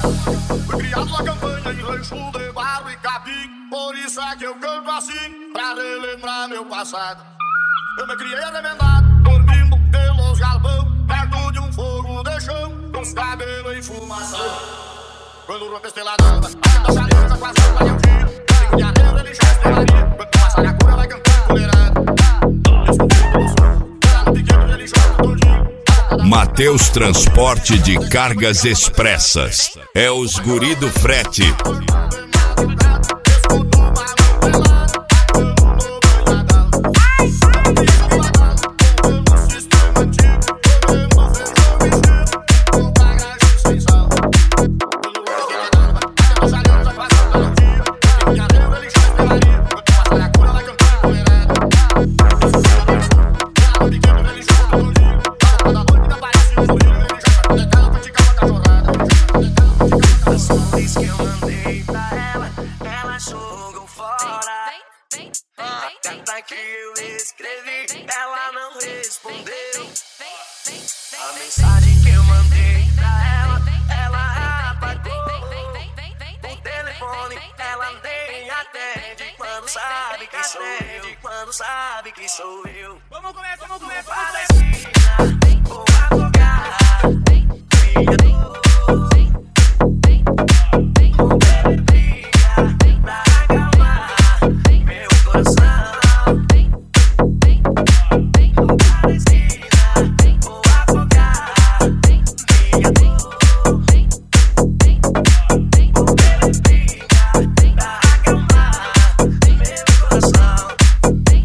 Fui criado na campanha em rancho de barro e capim. Por isso é que eu canto assim, pra relembrar meu passado. Eu me criei arremendado, dormindo pelos galpão, perto de um fogo de chão, com os cabelos enfumaçados. Quando rompe a esteladão, a da saleta quase não vai um tiro. Cinco de areia, ele já estelaria. Quando passa na cura, vai cantando colherada. Escondido pelo sul, era no pequeno, ele joga todinho. Mateus Transporte de Cargas Expressas. É os guri do frete. Carta que eu escrevi, ela não respondeu. A mensagem que eu mandei pra ela apagou. O telefone ela nem atende quando sabe quem sou eu. Quando sabe quem sou eu. Vamos começar, vamos começar. Palestina, vou afogar minha dor.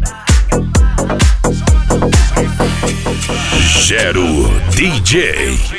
Gero DJ.